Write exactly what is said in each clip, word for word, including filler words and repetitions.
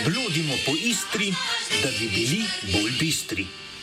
Blodimo po Istri, da bi bili bolj bistri.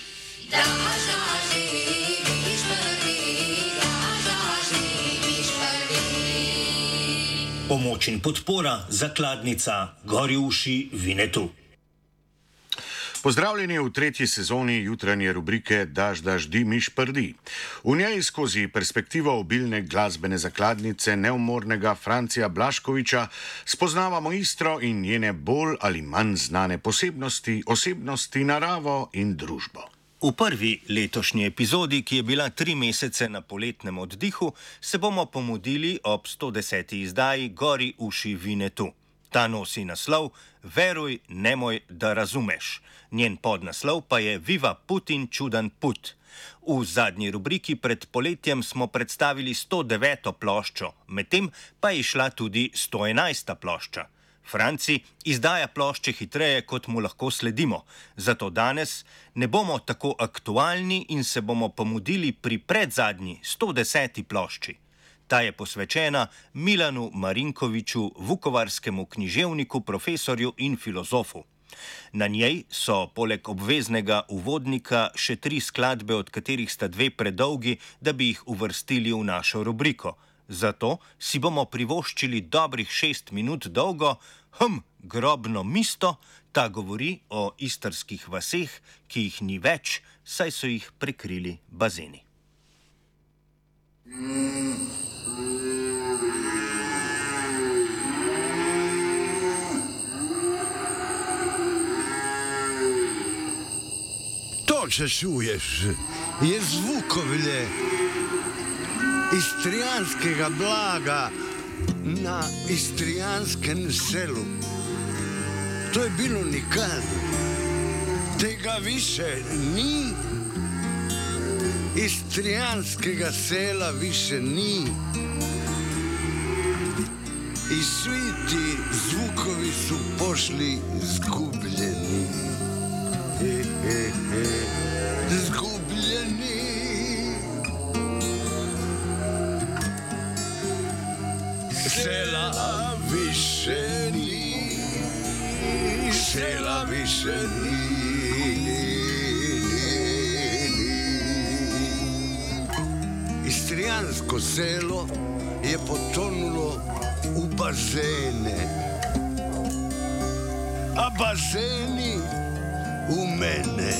Pomoč in podpora zakladnica Gori uši Vinetu. Pozdravljeni v tretji sezoni jutranje rubrike Daž, daž, di, miš prdi. V njej skozi perspektivo obilne glasbene zakladnice neumornega Francija Blaškoviča spoznavamo Istro in njene bolj ali manj znane posebnosti, osebnosti, naravo in družbo. V prvi letošnji epizodi, ki je bila tri mesece na poletnem oddihu, se bomo pomudili ob sto deseti izdaji Gori uši Vinetu. Ta nosi naslov Veruj, nemoj, da razumeš. Njen podnaslov pa je Viva Putin, čudan put. V zadnji rubriki pred poletjem smo predstavili sto deveto ploščo, medtem pa je šla tudi sto enajsta plošča. Franci izdaja plošče hitreje, kot mu lahko sledimo, zato danes ne bomo tako aktualni in se bomo pomudili pri predzadnji sto deseti plošči. Ta je posvečena Milanu Marinkoviču, vukovarskemu književniku, profesorju in filozofu. Na njej so poleg obveznega uvodnika še tri skladbe, od katerih sta dve predolgi, da bi jih uvrstili v našo rubriko. Zato si bomo privoščili dobrih šest minut dolgo hm, grobno misto, ta govori o istrskih vaseh, ki jih ni več, saj so jih prekrili bazeni. To, če čuješ, je zvukovlje istrijanskega blaga na istrijanskem selu. To je bilo nikad. Tega više ni. Istrijanskega sela više ni. I svi ti zvukovi su pošli zgubljeni. E, e, e, zgubljeni. Sela više ni, sela više ni, Istrijansko selo je potonulo u bazene, a bazeni u mene.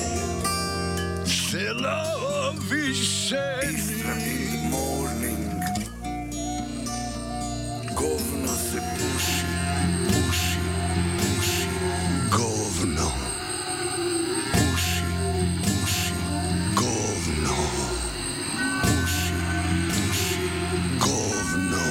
Sela više ni. Morning. Govno se puši, puši, puši, govno. Puši, puši, govno. Puši, puši, govno.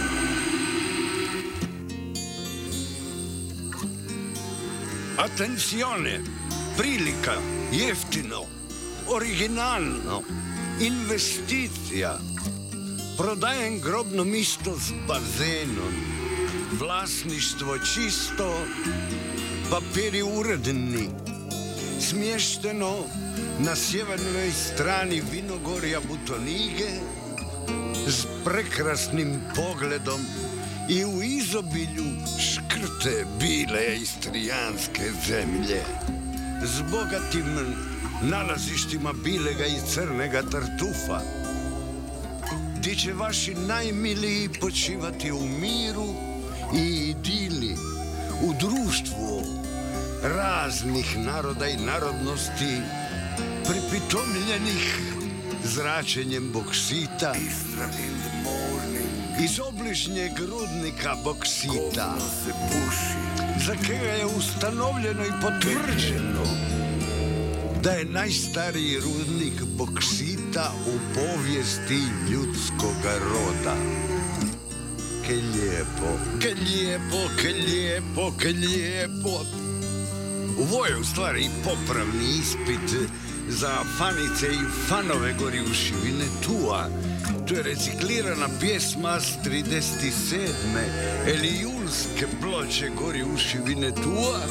Attenzione, prilika, jeftino, originalno, investicija. Prodajem grobno misto s bazenom, vlasništvo čisto, papiri uredni, smješteno na sjevernoj strani vinogorja Butonige, s prekrasnim pogledom i u izobilju škrte bile istrijanske zemlje, s bogatim nalazištima bilega i crnega tartufa, gdje će vaši najmiliji počivati u miru i idili, u društvu raznih naroda i narodnosti, pripitomljenih zračenjem boksita, iz obližnjeg rudnika boksita, za kega je ustanovljeno i potvrđeno da je najstariji rudnik boksita u povijesti ljudskoga roda. Ke lijepo, ke lijepo, ke lijepo, ke lijepo. Ovo je u stvari popravni ispit za fanice i fanove Gori uši Vinetua. To je reciklirana pjesma s trideset sedme elijulske ploče Gori uši Vinetua,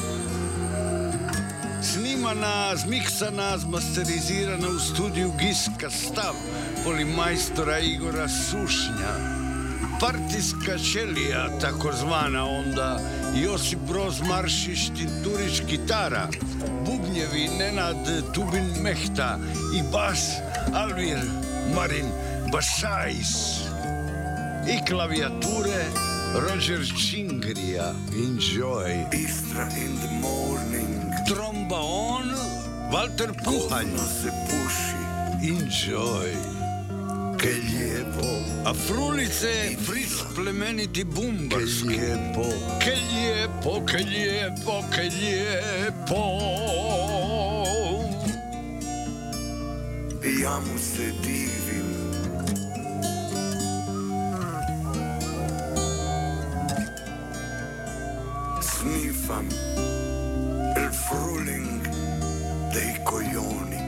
snimana, zmiksana, zmasterizirana u studiju Giska Stav, polimajstora Igora Sušnja. Partijska ćelija, takozvana onda, Josip Broz Maršić Tinturić kitara, bubnjevi Nenad Tubin Mehta i bas Alvir Marin Basajs i klavijature Roger Čingrija. Enjoy. Istra in the morning. Trombaon Walter Puhanj. Se puši. Enjoy. Ke lijepo. A frulice Fritz plemeniti bumbarski. Ke lijepo. Ke lijepo, ke lijepo, ke lijepo. Ja mu se divim. Snifam il fruling dei coglioni.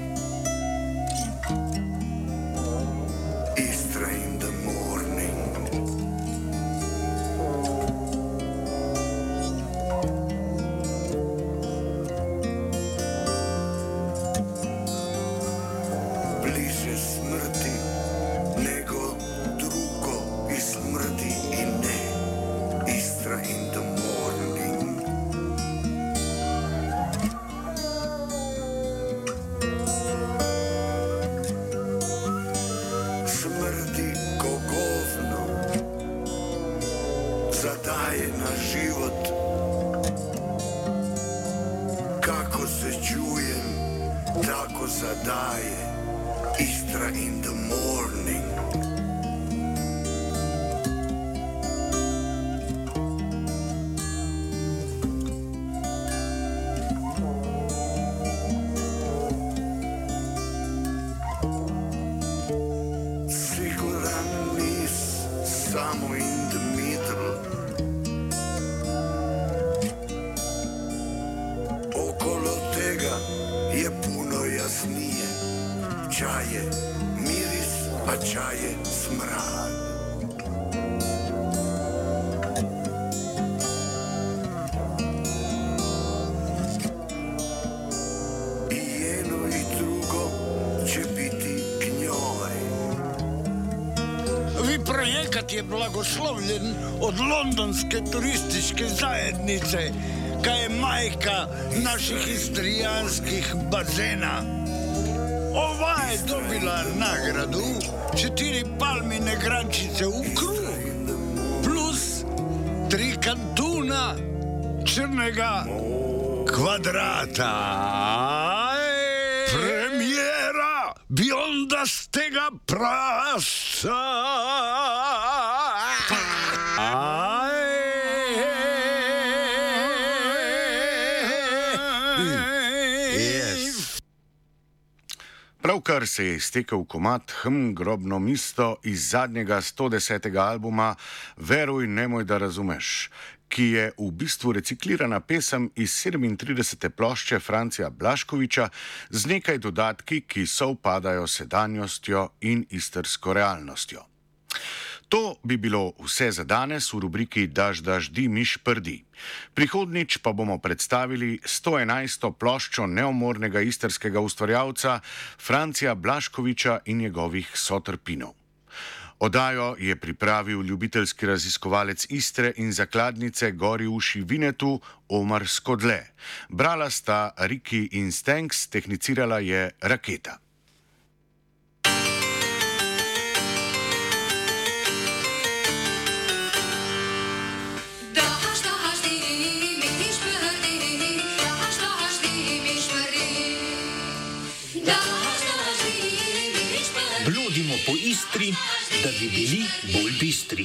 Istra in the morning. Bliže smrti nego drugo i smrti i ne. Istra in the morning. Smrdi ko govno, zadaje na život. Kako se čujem, tako zadaje. Istra in the morning. Siguran nis, samo in the middle. Okolo tega je puno jasnije. Čaje miris, a čaje smrad. I jedno i drugo će biti gnjoj. Vi projekat je blagoslovljen od londonske turističke zajednice, koja je majka naših istrijanskih bazena. Ova je dobila nagradu četiri palmine grančice u krug, plus tri kantuna crnega kvadrata. Premijera biondastega prasa. Pravkar se je iztekel komad Hm, grobno misto iz zadnjega sto desetega albuma Veruj, nemoj da razumeš, ki je v bistvu reciklirana pesem iz sedemintridesete plošče Francija Blaškoviča z nekaj dodatki, ki sovpadajo s sedanjostjo in istrsko realnostjo. To bi bilo vse za danes v rubriki Daž, daž, di, miš, prdi. Prihodnič pa bomo predstavili sto enajsto ploščo neumornega istrskega ustvarjalca Francija Blaškoviča in njegovih sotrpinov. Oddajo je pripravil ljubiteljski raziskovalec Istre in zakladnice Gori uši Vinetu Omar Skodle. Brala sta Riki in Stenks, tehnicirala je Raketa. Blodimo po Istri, da bi bili bolj bistri.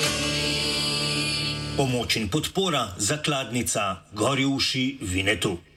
Pomoč in podpora zakladnica Gori uši Vinetu.